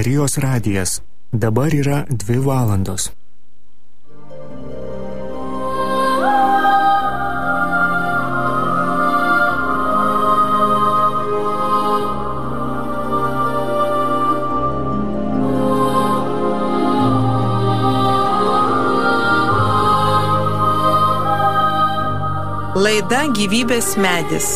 Marijos radijas. Dabar yra 2 valandos. Laida Gyvybės medis.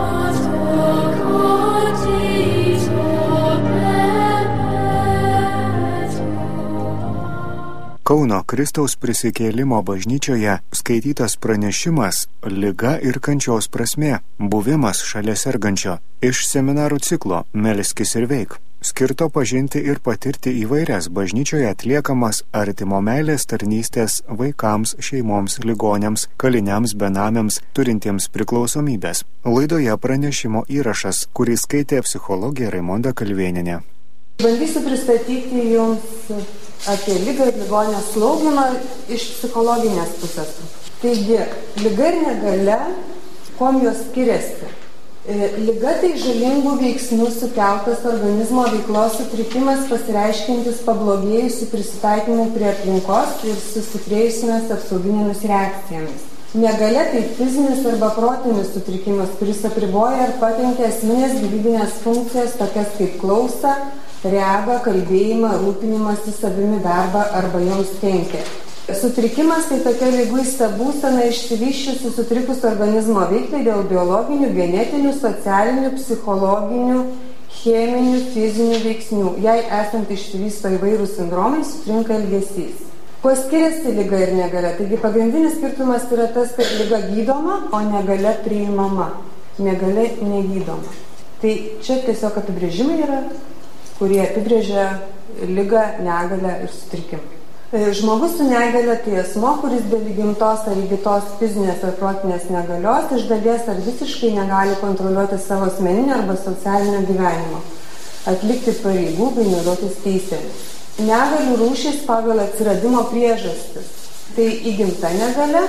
Kauno Kristaus prisikėlimo bažnyčioje skaitytas pranešimas Liga ir kančios prasmė – buvimas šalia sergančio iš seminarų ciklo Melskis ir veik, skirto pažinti ir patirti įvairias bažnyčioje atliekamas artimo meilės tarnystės vaikams, šeimoms, ligoniams, kaliniams, benamiams, turintiems priklausomybės. Laidoje pranešimo įrašas, kurį skaitė psichologė Raimonda Kalvėnienė. Bandysiu pristatyti Jums apie ligą ir ligonės slaugymą iš psichologinės pusės. Taigi, liga ir negalia, kuom jos skiriasi? Liga tai žalingų veiksnių sukeltas organizmo veiklos sutrikimas pasireiškiantis pablogėjusių prisitaikymų prie aplinkos ir sustiprėjusiamis apsauginėmis reakcijomis. Negalia tai fizinis arba protinis sutrikimas, kuris apriboja ir pakenkia esminės gyvybinės funkcijas tokias kaip klausą, regą, kalbėjimą, rūpinimąsi savimi, darbą arba joms kenkia. Sutrikimas tai tokia liguista būsena išsivysčiusi sutrikus organizmo veiklai dėl biologinių, genetinių, socialinių, psichologinių, cheminių, fizinių veiksnių. Jei esant išsivysto įvairūs sindromai, sutrinka elgesys. Kuo skiriasi liga ir negalia? Taigi pagrindinis skirtumas yra tas, kad liga gydoma, o negalia priimama. Negalia negydoma. Tai čia tiesiog apibrėžimai yra, kurie apibrėžia ligą, negalę ir sutrikimą. Žmogus su negalia tai asmo, kuris dėl įgimtos ar įgytos fizinės ar protinės negalios iš dalies ar visiškai negali kontroliuoti savo asmeninio arba socialinio gyvenimo, atlikti pareigų bei naudotis teisėmis. Negalių rūšys pagal atsiradimo priežastis. Tai įgimta negalia,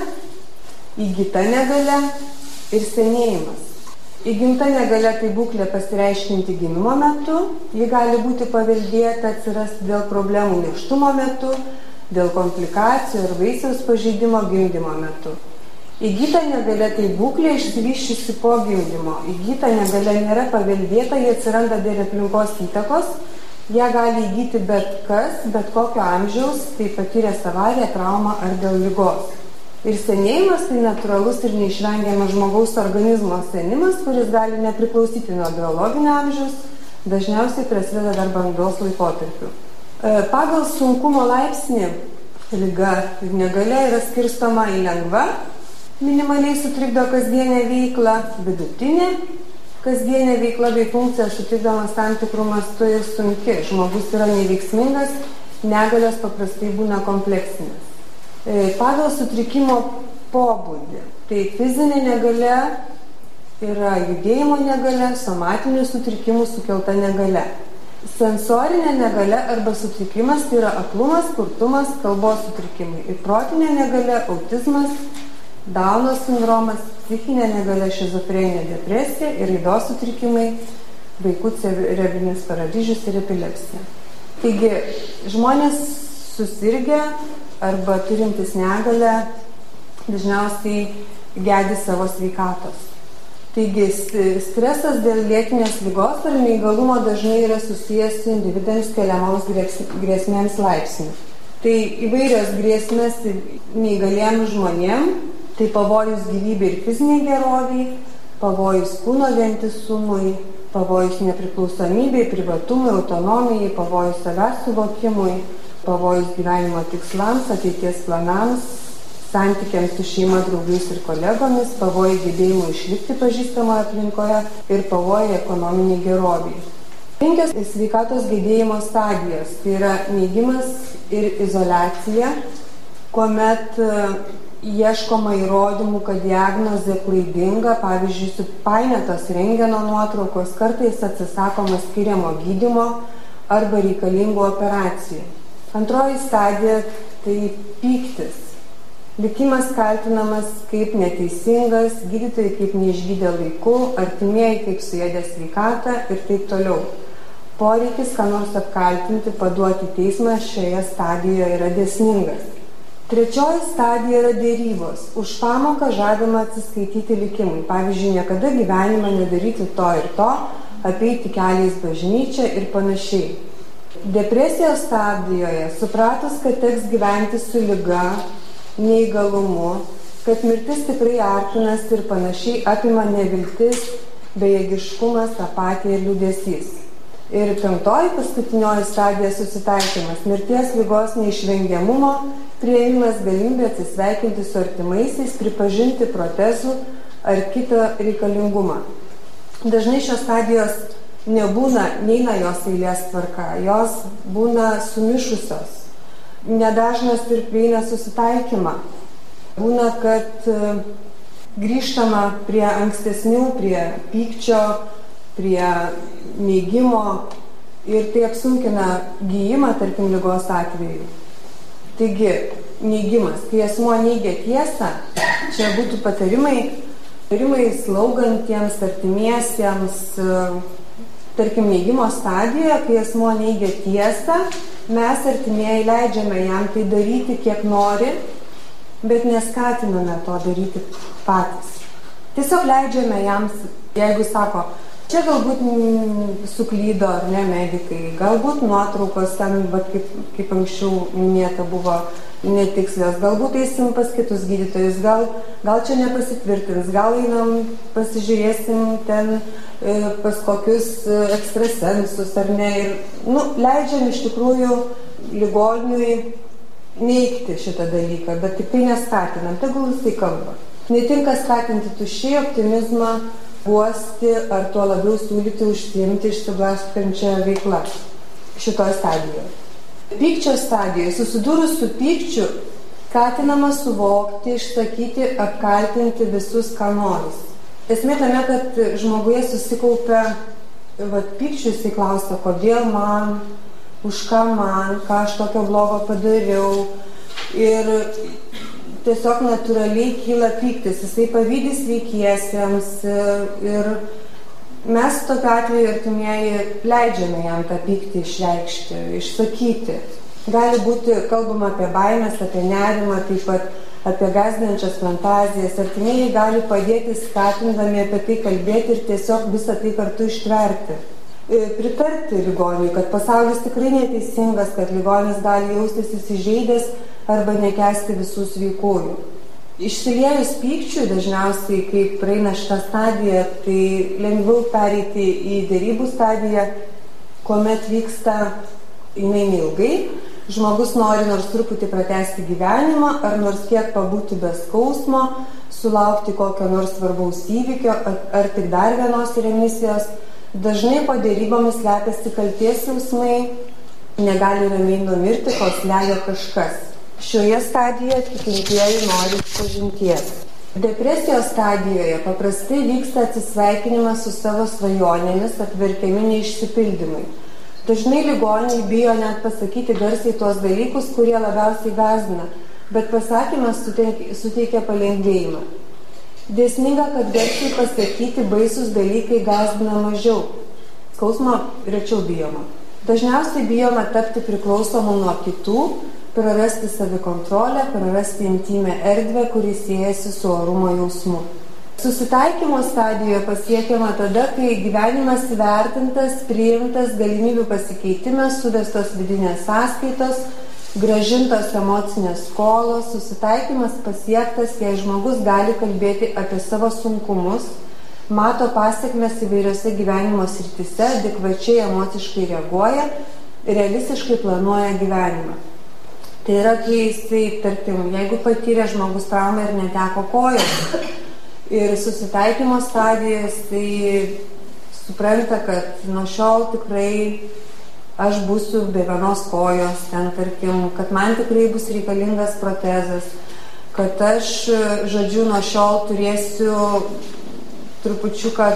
įgyta negalia ir senėjimas. Įgimta negalia tai būklė pasireiškinti gimimo metu, ji gali būti paveldėta atsirasti dėl problemų nėštumo metu, dėl komplikacijų ir vaisiaus pažeidimo gimdymo metu. Įgyta negalia tai būklė išsivysčiusi po gimdymo. Įgyta negalia nėra paveldėta, ji atsiranda dėl aplinkos įtakos, ją gali įgyti bet kas, bet kokio amžiaus, tai patyręs avariją, traumą ar dėl ligos. Ir senėjimas tai natūralus ir neišvengiamas žmogaus organizmo senimas, kuris gali nepriklausyti nuo biologinio amžiaus, dažniausiai prasideda dar brandos laikotarpiu. Pagal sunkumo laipsnį liga ir negalia yra skirstoma į lengva, minimaliai sutrikdo kasdienę veiklą, vidutinė, kasdienė veikla bei funkcija sutrikdomas tam tikrų mastų ir sunki. Žmogus yra neveiksmingas, negalios paprastai būna kompleksinės. Pagal sutrikimo pobūdį. Tai fizinė negalia yra judėjimo negalia, somatinių sutrikimų sukelta negalia. Sensorinė negalia arba sutrikimas tai yra aklumas, kurtumas, kalbos sutrikimai. Ir protinė negalia, autizmas, Dauno sindromas, psichinė negalia, šizofrenija, depresija ir raidos sutrikimai, vaikų cerebrinis paralyžius ir epilepsija. Taigi, žmonės susirgę arba turintis negalę dažniausiai gedi savo sveikatos. Taigi, stresas dėl lėtinės ligos ar neįgalumo dažnai yra susijęs su individams keliamoms grėsmėms laipsniu. Tai įvairios grėsmės neįgaliems žmonėms, tai pavojus gyvybei ir fiziniai geroviai, pavojus kūno vientisumui, pavojus nepriklausomybei, privatumui, autonomijai, pavojus savęs suvokimui, pavojus gyvenimo tikslams, ateities planams, santykiams su šeima, draugais ir kolegomis, pavojai gebėjimui išlikti pažįstamoje aplinkoje ir pavojai ekonominiai geroviai. 5 sveikatos gedėjimo stadijos, tai yra neigimas ir izoliacija, kuomet ieškoma įrodymų, kad diagnozė klaidinga, pavyzdžiui, supainiotos rentgeno nuotraukos, kartais atsisakoma skiriamo gydymo arba reikalingų operacijų. Antroji stadija tai pyktis. Likimas kaltinamas kaip neteisingas, gydytojai kaip neišgydė laiku, artimieji kaip suėdė sveikatą ir taip toliau. Poreikis, ką nors apkaltinti, paduoti teismą šioje stadijoje yra dėsningas. Trečioji stadija yra dėrybos. Už pamoką žadama atsiskaityti likimui. Pavyzdžiui, niekada gyvenimą nedaryti to ir to, apeiti keliais bažnyčią ir panašiai. Depresijos stadijoje, supratus, kad teks gyventi su liga, neįgalumu, kad mirtis tikrai artinas ir panašiai, apima neviltis, bejėgiškumas, apatija ir liūdesys. Ir penktoji, paskutinioji stadija susitaikymas, mirties ligos neišvengiamumo, priėmimas galimybė atsisveikinti su artimaisiais, pripažinti protezų ar kitą reikalingumą. Dažnai šios stadijos nebūna, neina jos eilės tvarka, jos būna sumišusios. Nedažnas ir prieina susitaikymą. Būna, kad grįžtama prie ankstesnių, prie pykčio, prie neigimo ir tai apsunkina gijimą, tarkim, ligos atveju. Taigi, neigimas. Kai asmuo neigia tiesą, čia būtų patarimai slaugantiems, artimiesiems, tarkim, neigimo stadijoje, kai asmuo neigia tiesą, mes artimieji leidžiame jam tai daryti, kiek nori, bet neskatiname to daryti patys. Tiesiog leidžiame jam, jeigu sako, čia galbūt suklydo ar ne medikai, galbūt nuotraukos ten, kaip anksčiau minėta, buvo netikslios, galbūt eisim pas kitus gydytojus, gal čia nepasitvirtins, gal einam pasižiūrėsim ten pas kokius ekstrasensus ar ne. Ir leidžiam iš tikrųjų ligoniui neigti šitą dalyką, bet tik tai neskatinam, tegul jisai kalba. Netinka skatinti tuščiai optimizmą, guosti ar tuo labiau siūlyti užsiimti išsiblaškančią veiklą šitoje stadijoje. Pykčio stadijoje, susidūrus su pykčiu, skatinama suvokti, išsakyti, apkaltinti visus, ką noris. Esmė tame, kad žmoguje susikaupia pykčių, jisai klausia, kodėl man, už ką man, ką aš tokio blogo padariau. Ir tiesiog natūraliai kyla pyktis, jisai pavydi sveikiesiems ir mes tokiu atveju artimieji leidžiame jam tą pyktį išreikšti, išsakyti. Gali būti kalbama apie baimės, apie nerimą, taip pat apie gąsdinančias fantazijas. Artimieji gali padėti skatindami apie tai kalbėti ir tiesiog visą tai kartu ištverti. Pritarti ligoniui, kad pasaulis tikrai neteisingas, kad ligonis gali jaustis įsižeidęs arba nekęsti visų sveikųjų. Išsiliejus pykčiui, dažniausiai, kai praeina šitą stadiją, tai lengviau pereiti į derybų stadiją, kuomet vyksta jinai neilgai. Žmogus nori nors truputį pratęsti gyvenimą, ar nors kiek pabūti be skausmo, sulaukti kokio nors svarbaus įvykio, ar tik dar vienos remisijos. Dažnai po derybomis slepiasi kaltės jausmai, negali ramiai numirti, kol slegia kažkas. Šioje stadijoje tikintieji nori išpažinties. Depresijos stadijoje paprastai vyksta atsisveikinimas su savo svajonėmis, atverkiami neišsipildymai. Dažnai ligoniai bijo net pasakyti garsiai tuos dalykus, kurie labiausiai gąsdina, bet pasakymas suteikia palengvėjimą. Dėsninga, kad garsiai pasakyti baisus dalykai gąsdina mažiau. Skausmo rečiau bijoma. Dažniausiai bijoma tapti priklausomu nuo kitų, prarasti savikontrolę, prarasti intymę erdvę, kuri siejasi su orumo jausmu. Susitaikymo stadijoje pasiekiama tada, kai gyvenimas įvertintas, priimtas, galimybių pasikeitimas, suvestos vidinės sąskaitos, grąžintos emocinės skolos, susitaikymas pasiektas, jei žmogus gali kalbėti apie savo sunkumus, mato pasekmes įvairiose gyvenimo srityse, adekvačiai emociškai reaguoja, realistiškai planuoja gyvenimą. Tai yra, kai jisai, tarkim, jeigu patyrė žmogus traumą ir neteko kojos, ir susitaikymo stadijos, tai supranta, kad nuo šiol tikrai aš būsiu be vienos kojos, ten, tarkim, kad man tikrai bus reikalingas protezas, kad aš, žodžiu, nuo šiol turėsiu trupučiuką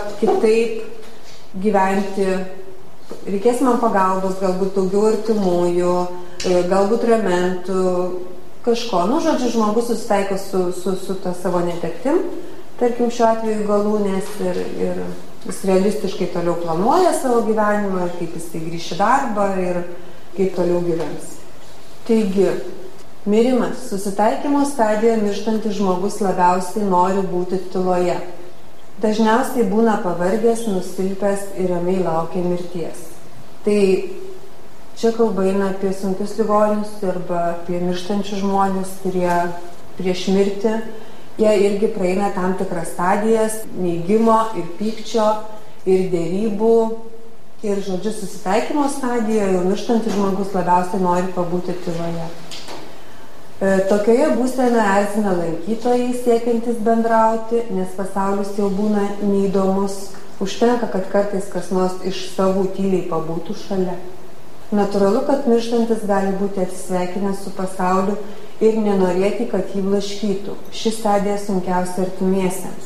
kitaip gyventi, reikės man pagalbos, galbūt daugiau artimųjų, galbūt ramentų, kažko. Žodžiu, žmogus susitaiko su ta savo netektim, tarkim, šiuo atveju galūnės ir Jis realistiškai toliau planuoja savo gyvenimą, kaip jis grįš į darbą ir kaip toliau gyvens. Taigi, mirimas. Susitaikymo stadijoje mirštantis žmogus labiausiai nori būti tyloje. Dažniausiai būna pavargęs, nusilpęs ir ramiai laukia mirties. Tai čia kalba eina apie sunkius ligonius arba apie mirštančius žmonės, kurie prieš mirtį, jie irgi praeina tam tikras stadijas neigimo ir pykčio ir dėrybų ir, žodžiu, susitaikymo stadijoje jau mirštantis žmogus labiausiai nori pabūti tyloje. Tokioje būsenoje erzina lankytojai siekiantis bendrauti, nes pasaulis jau būna neįdomus. Užtenka, kad kartais kas nors iš savų tyliai pabūtų šalia. Natūralu, kad mirštantis gali būti atsisveikinęs su pasauliu ir nenorėti, kad jį blaškytų. Ši stadija sunkiausia artimiesiems.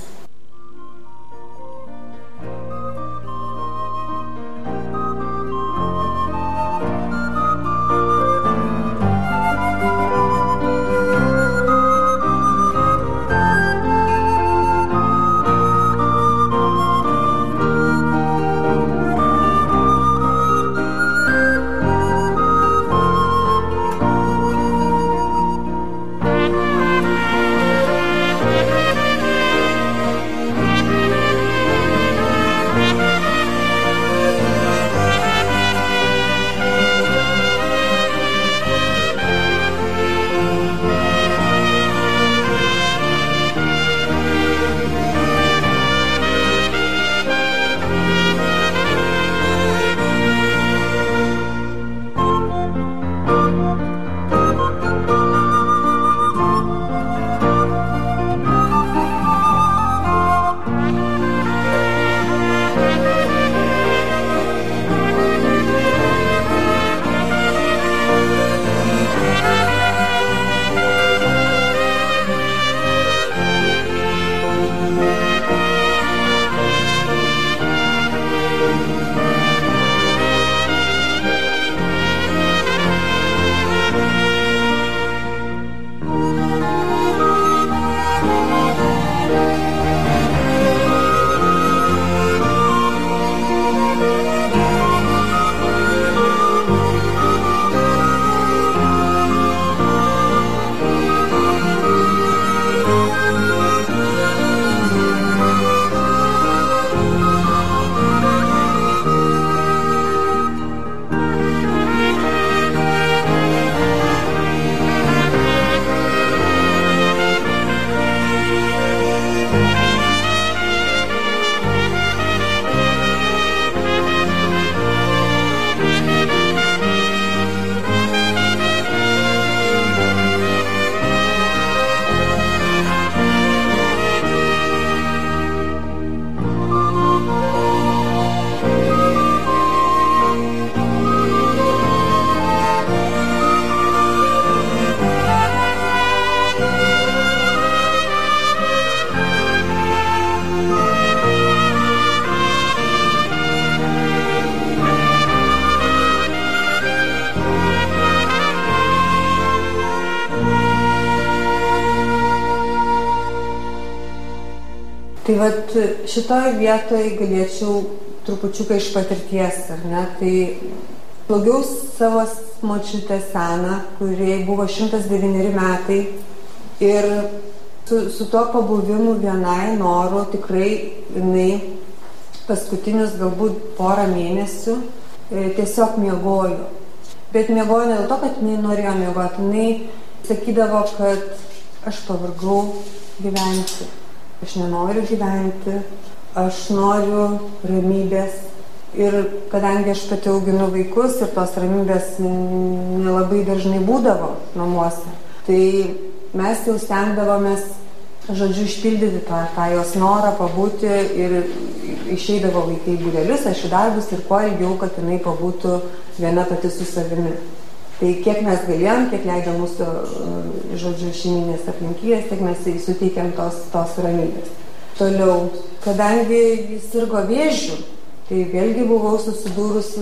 Tai vat šitoje vietoje galėčiau trupučiuką iš patirties, ar ne? Tai blogiau savo močiutę seną, kuriai buvo 109 metai ir su tuo pabuvimu vienai noru tikrai jinai paskutinius galbūt porą mėnesių tiesiog miegojo. Bet miegojo ne dėl to, kad jinai norėjo miegoti, jinai sakydavo, kad aš pavargau gyventi. Aš nenoriu gyventi, aš noriu ramybės. Ir kadangi aš pati auginu vaikus ir tos ramybės nelabai dažnai būdavo namuose, tai mes jau stengdavomės, žodžiu, išpildyti tą jos norą pabūti ir išeidavo vaikai į būrelius, aš į darbus ir kuo ilgiau, kad jinai pabūtų viena pati su savimi. Tai kiek mes galėjom, kiek leido mūsų, žodžiu, šeiminės aplinkybės, tiek mes suteikėm tos ramybės. Toliau, kadangi jis sirgo vėžiu, tai vėlgi buvau susidūrusi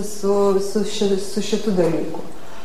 su šitu dalyku.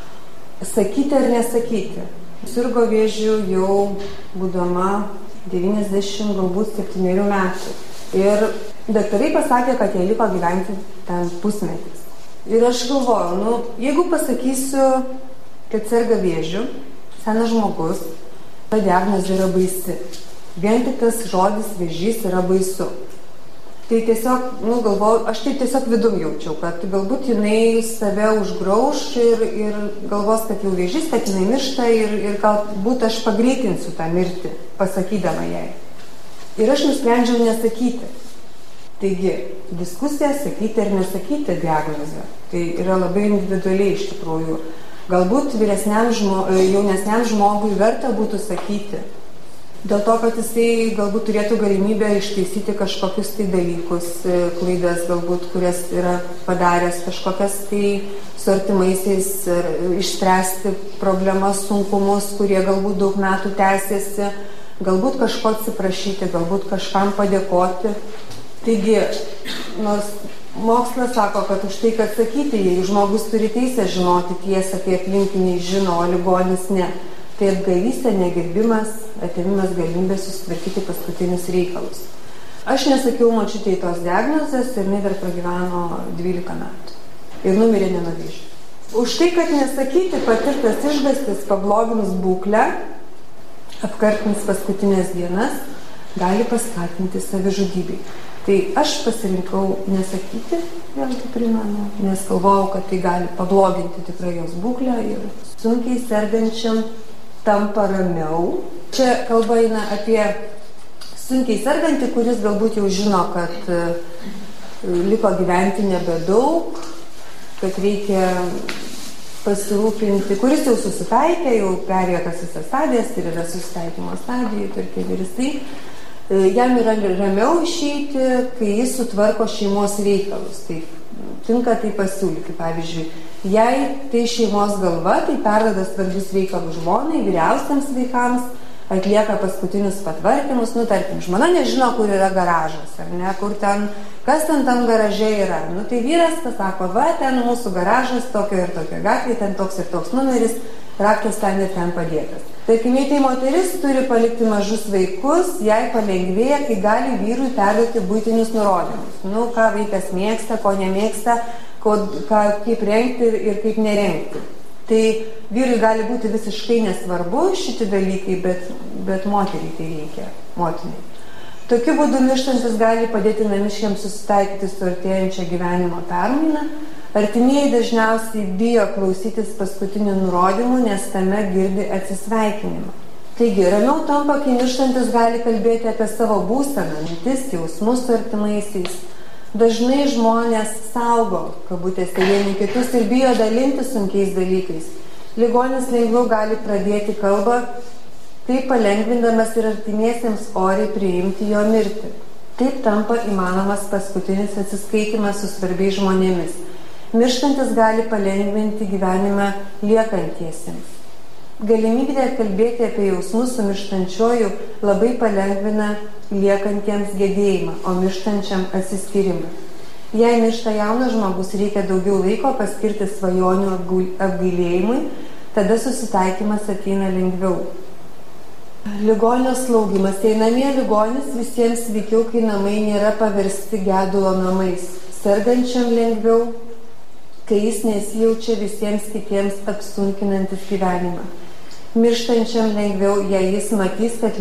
Sakyti ar nesakyti. Sirgo vėžiu jau būdama 90, galbūt 7 metų. Ir Daktarai pasakė, kad jie liko gyventi ten pusmetis. Ir aš galvoju, jeigu pasakysiu, kad serga vėžiu, senas žmogus, ta diagnozė yra baisi. Vien tik tas žodis vėžys yra baisu. Tai tiesiog, galvoju, aš tai tiesiog vidum jaučiau, kad galbūt jinai save užgrauš ir galvos, kad jau vėžys, kad jinai miršta ir galbūt aš pagreitinsiu tą mirtį, pasakydama jai. Ir aš nusprendžiau nesakyti. Taigi, diskusija sakyti ar nesakyti diagnozę. Tai yra labai individualiai iš tikrųjų. Galbūt jaunesniam žmogui verta būtų sakyti. Dėl to, kad jisai galbūt turėtų galimybę ištaisyti kažkokius tai dalykus, klaidas galbūt, kurias yra padaręs, kažkokias tai su artimaisiais, išspręsti problemas, sunkumus, kurie galbūt daug metų tęsiasi, galbūt kažko atsiprašyti, galbūt kažkam padėkoti. Taigi, nors mokslas sako, kad už tai, kad sakyti, jei žmogus turi teisę žinoti tiesą, tai aplinkiniai žino, o ligonis ne. Tai apgailystė, negerbimas, atėmimas galimybės susitvarkyti paskutinius reikalus. Aš nesakiau močiutei tos diagnozės ir jinai dar pragyveno 12 metų. Ir numirė ne nuo vėžio. Už tai, kad nesakyti, patirtas išgąstis pabloginus būklę, apkartins paskutinės dienas, gali paskatinti savižudybei. Tai aš pasirinkau nesakyti, vėlgi primenu, nes galvojau, kad tai gali pabloginti tikrai jos būklę ir sunkiai sergančiam tampa ramiau. Čia kalba eina apie sunkiai sergantį, kuris galbūt jau žino, kad liko gyventi nebedaug, kad reikia pasirūpinti, kuris jau susitaikė, jau perėjo tas visas stadijas ir yra susitaikymo stadijai, tarkim, ir jisai jam yra ramiau išeiti, kai jis sutvarko šeimos reikalus. Tai tinka tai pasiūlyti. Pavyzdžiui, jei tai šeimos galva, tai perduoda svarbius reikalus žmonai, vyriausiams vaikams, atlieka paskutinius patvarkymus. Tarkim, žmona nežino, kur yra garažas, ar ne, kas ten tam garaže yra. Tai vyras pasako, ten mūsų garažas, tokio ir tokio gatvė, ten toks ir toks numeris, raktas ten ir ten padėtas. Tarkim, jei tai moteris turi palikti mažus vaikus, jai palengvėja, kai gali vyrui perduoti buitinius nurodymus. Ką vaikas mėgsta, ko nemėgsta, kaip rengti ir kaip nerengti. Tai vyrui gali būti visiškai nesvarbu šitie dalykai, bet moteriai tai reikia, motinai. Tokiu būdu mirštantis gali padėti namiškiams susitaikyti su artėjančia gyvenimo permaina. Artimieji dažniausiai bijo klausytis paskutinių nurodymų, nes tame girdi atsisveikinimą. Taigi, ramiau tampa, kai mirštantis gali kalbėti apie savo būseną, mintis, jausmus su artimaisiais. Dažnai žmonės saugo, kabutėse, vieni kitus ir bijo dalinti sunkiais dalykais. Ligonis lengviau gali pradėti kalbą, taip palengvindamas ir artimiesiems oriai priimti jo mirtį. Taip tampa įmanomas paskutinis atsiskaitimas su svarbiais žmonėmis. Mirštantis gali palengvinti gyvenimą liekantiesiems. Galimybė kalbėti apie jausmus su mirštančiuoju labai palengvina liekantiems gedėjimą, o mirštančiam atsiskyrimą. Jei miršta jaunas žmogus, reikia daugiau laiko paskirti svajonių apgailėjimui, tada susitaikymas ateina lengviau. Ligonio slaugimas. Tai namie ligonis visiems veikiau, kai namai nėra paversti gedulo namais. Sergančiam lengviau, kai jis nesijaučia visiems kitiems apsunkinantis gyvenimą. Mirštančiam lengviau, jei jis matys, kad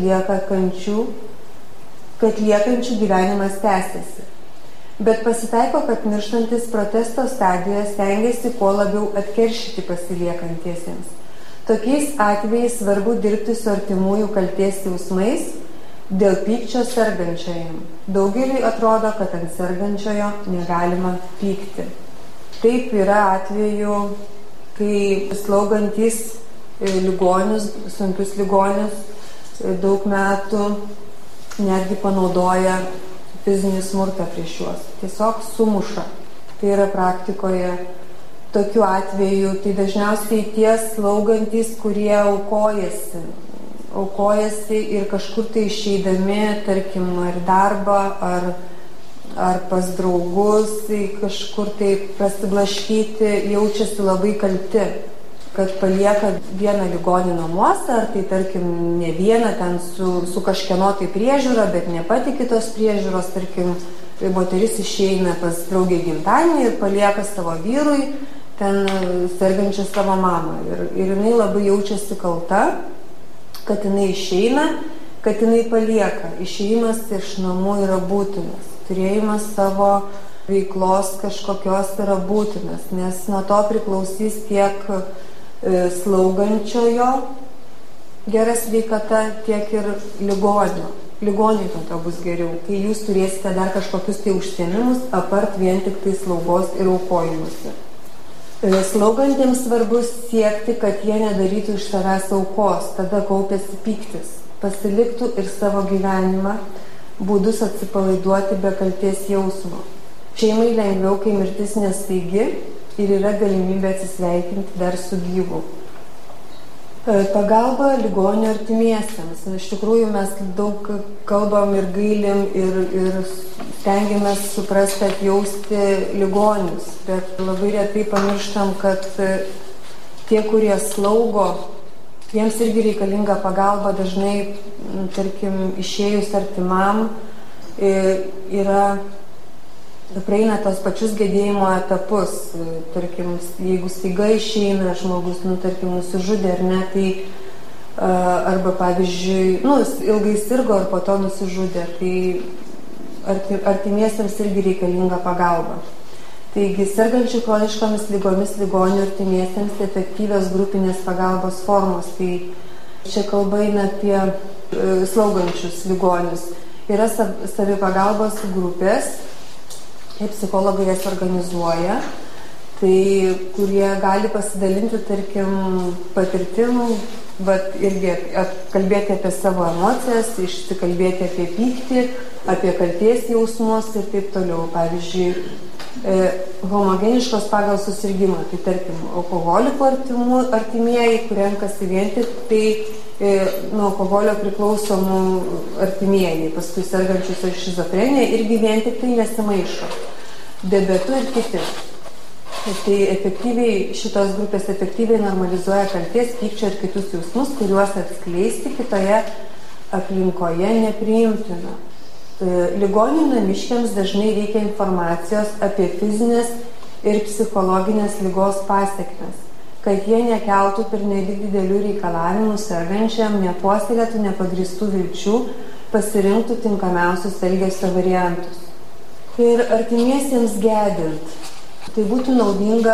liekančių gyvenimas tęsiasi. Bet pasitaiko, kad mirštantis protesto stadijoje stengiasi kuo labiau atkeršyti pasiliekantiesiems. Tokiais atvejais svarbu dirbti su artimųjų kaltės jausmais dėl pykčio sergančiajam. Daugeliui atrodo, kad ant sergančiojo negalima pykti. Taip yra atveju, kai slaugantys ligonius, sunkius ligonius daug metų netgi panaudoja fizinį smurtą prieš juos. Tiesiog sumuša. Tai yra praktikoje. Tokiu atveju tai dažniausiai tie slaugantys, kurie aukojasi ir kažkur tai išeidami, tarkim, ar darbą, ar pas draugus, kažkur tai prasiblaškyti, jaučiasi labai kalti, kad palieka vieną ligonį namuose, ar tai tarkim ne vieną ten su kažkieno tai priežiūra, bet nepatiki tos priežiūros, tarkim moteris išeina pas draugę gimtadienį ir palieka savo vyrui ten sergančią savo mamą. Ir jinai labai jaučiasi kalta, kad jinai išeina, kad jinai palieka. Išėjimas iš namų yra būtinas. Turėjimas savo veiklos kažkokios yra būtinas, nes nuo to priklausys tiek slaugančiojo gera sveikata, tiek ir ligonio. Ligoniui tada bus geriau, kai jūs turėsite dar kažkokius tai užsiėmimus, apart vien tik tai slaugos ir aukojimuose. Slaugantiems svarbus siekti, kad jie nedarytų iš savęs aukos, tada kaupėsi pyktis, pasiliktų ir savo gyvenimą, būdus atsipalaiduoti be kaltės jausmo. Šeimai lengviau, kai mirtis nestaigi ir yra galimybė atsisveikinti dar su gyvu. Pagalba ligonio artimiesiems. Iš tikrųjų mes daug kalbam ir gailim ir stengiamės suprasti, atjausti ligonius, bet labai retai pamirštam, kad tie, kurie slaugo, jiems irgi reikalinga pagalba. Dažnai, tarkim, išėjus artimam praeina tos pačius gedėjimo etapus. Tarkim, jeigu staiga išeina žmogus, tarkim, nusižudė ar ne, tai arba, pavyzdžiui, ilgai sirgo ir po to nusižudė, tai artimiesiems irgi reikalinga pagalba. Taigi, sergančių chroniškomis lygomis ligonių artimiesiems efektyvios grupinės pagalbos formos. Tai čia kalba eina apie slaugančius ligonius. Yra savipagalbos grupės, psichologai jas organizuoja, tai kurie gali pasidalinti, tarkim, patirtim, irgi kalbėti apie savo emocijas, išsikalbėti apie pyktį, apie kaltės jausmus ir taip toliau. Pavyzdžiui, homogeniškos pagal susirgimą, tai tarkim, alkoholikų artimieji, kurie renkasi vien tik tai nuo alkoholio priklausomų artimieji, paskui sergančius ar šizofreniją, irgi vien tik tai nesimaišo. Diabetu ir kiti. Tai šitos grupės efektyviai normalizuoja kaltės, pykčio ir kitus jausmus, kuriuos atskleisti kitoje aplinkoje nepriimtina. Ligonių namiškiams dažnai reikia informacijos apie fizinės ir psichologinės ligos pasekmes, kad jie nekeltų pernelyg didelių reikalavimų sergančiam, nepuoselėtų nepagristų vilčių, pasirinktų tinkamiausius elgesio variantus. Ir artimiesiems gedint, tai būtų naudinga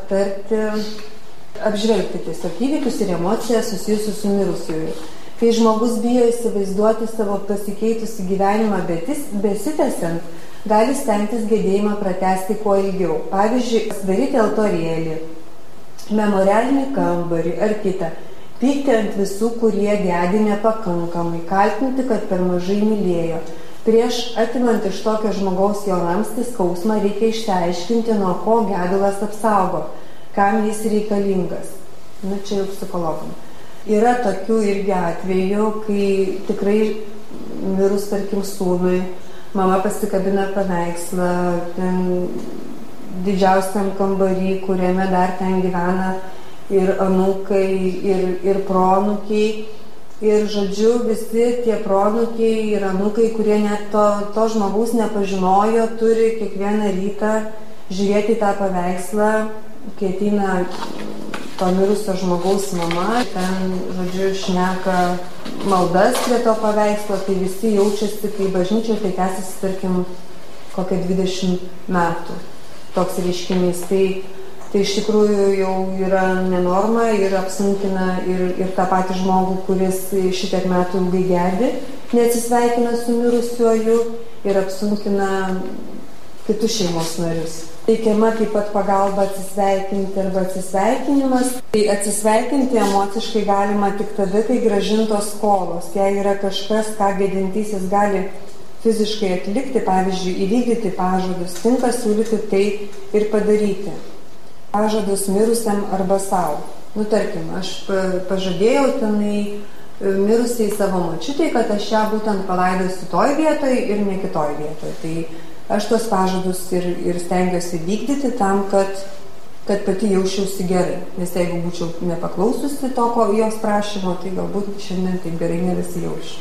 apžvelgti tiesiog įvykius ir emocijas susijusius su mirusiuoju. Kai žmogus bijo įsivaizduoti savo pasikeitusi gyvenimą besitęsiant, gali stengtis gedėjimą pratęsti kuo ilgiau. Pavyzdžiui, pasidaryti altorėlį, memorialinį kambarį ar kitą. Pykti ant visų, kurie gedi nepakankamai, kaltinti, kad per mažai mylėjo. Prieš atimant iš tokio žmogaus jo ramstį skausmą reikia išsiaiškinti, nuo ko gedulas apsaugo, kam jis reikalingas. Čia jau psichologam. Yra tokių irgi atvejų, kai tikrai mirus, tarkim, sūnui, mama pasikabina paveikslą didžiausiam kambarį, kuriame dar ten gyvena ir anūkai, ir proanūkiai. Ir, žodžiu, visi tie proanūkiai ir anūkai, kurie net to žmogaus nepažinojo, turi kiekvieną rytą žiūrėti į tą paveikslą, kai ateina to mirusio žmogaus mama, ten, žodžiu, šneka maldas prie to paveikslo, tai visi jaučiasi, kai bažnyčioje tai tęsiasi, tarkim, kokią 20 metų toks reiškinys. Tai iš tikrųjų jau yra nenorma ir apsunkina ir tą patį žmogų, kuris šitiek metų ilgai gedi, neatsisveikina su mirusiuoju ir apsunkina kitus šeimos narius. Teikiama taip pat pagalba atsisveikinti arba atsisveikinimas. Tai atsisveikinti emociškai galima tik tada, kai grąžintos skolos. Jei yra kažkas, ką gedintysis gali fiziškai atlikti, pavyzdžiui, įvykdyti pažadus, tinka siūlyti tai ir padaryti. Pažadus mirusiam arba savo. Tarkim, aš pažadėjau tenai mirusiai savo močiutei, kad aš ją būtent palaidosiu toj vietoj ir ne kitoj vietoj. Tai aš tos pažadus ir stengiuosi vykdyti tam, kad pati jausčiausi gerai. Nes jeigu būčiau nepaklaususi to, ko jos prašymo, tai galbūt šiandien taip gerai nevisijaučiau.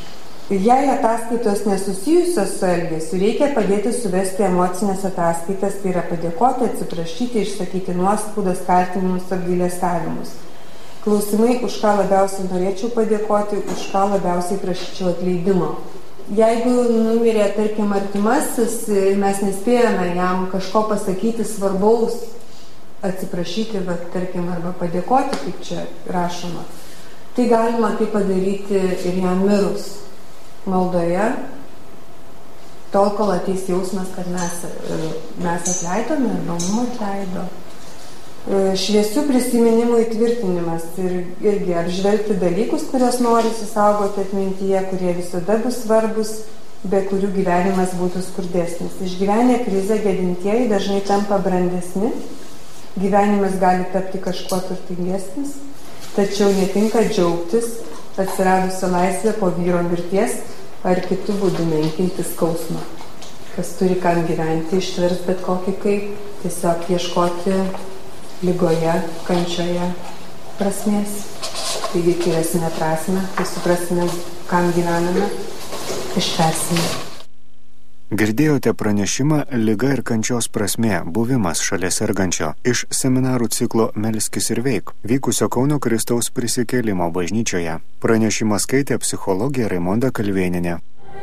Jei ataskaitos nesusijusios su elgesiu, reikia padėti suvesti emocinės ataskaitas, tai yra padėkoti, atsiprašyti, išsakyti nuoskaudas, kaltinimus, apgailestavimus. Klausimai, už ką labiausiai norėčiau padėkoti, už ką labiausiai prašyčiau atleidimo. Jeigu numirė, tarkim, artimasis ir mes nespėjome jam kažko pasakyti svarbaus, atsiprašyti, bet, tarkim, arba padėkoti, kaip čia rašoma, tai galima tai padaryti ir jam mirus maldoje, tol, kol ateis jausmas, kad mes atleidome ir mum atleido. Šviesių prisiminimų įtvirtinimas ir irgi apžvelgti dalykus, kuriuos norisi saugoti atmintyje, kurie visada bus svarbus, be kurių gyvenimas būtų skurdesnis. Išgyvenę krizę gedintieji dažnai tampa brandesni, gyvenimas gali tapti kažkuo turtingesnis, tačiau netinka džiaugtis atsiradusią laisvę po vyro mirties ar kitų būdų menkinti skausmą. Kas turi kam gyventi, ištvers bet kokį kaip, tiesiog ieškoti ligoje, kančioje prasmės. Taigi turėsime prasmę, kai suprasime, kam gyvename, ištversime. Girdėjote pranešimą Liga ir kančios prasmė – buvimas šalia sergančio iš seminarų ciklo Melskis ir veik, vykusio Kauno Kristaus prisikėlimo bažnyčioje. Pranešimą skaitė psichologė Raimonda Kalvėnienė.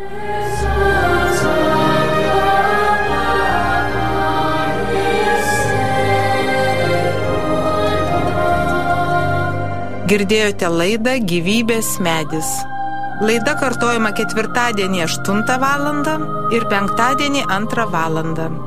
Girdėjote laidą Gyvybės medis. Laida kartojama ketvirtadienį 8 valandą ir penktadienį 2 valandą.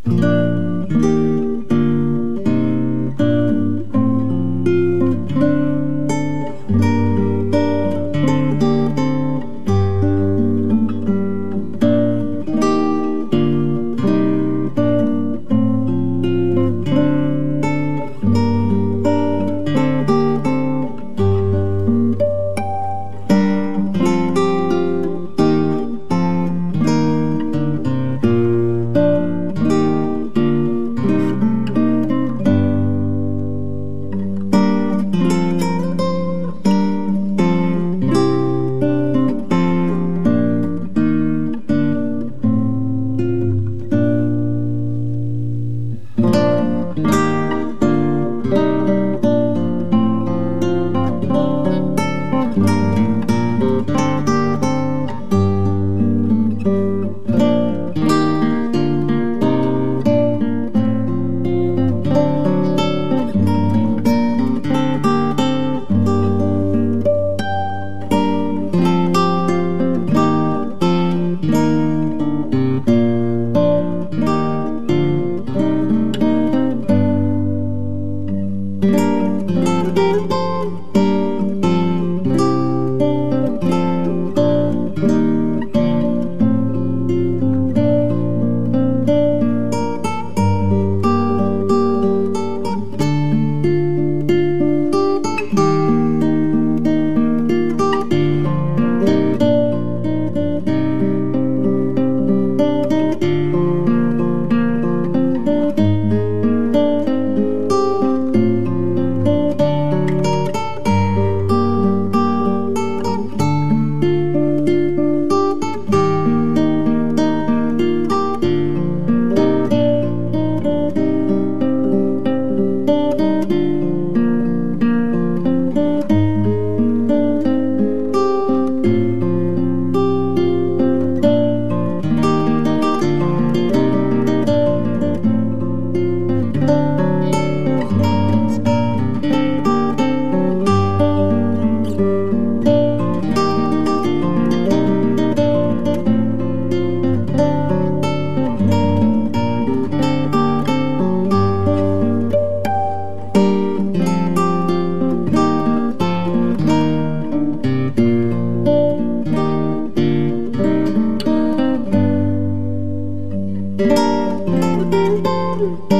Thank you.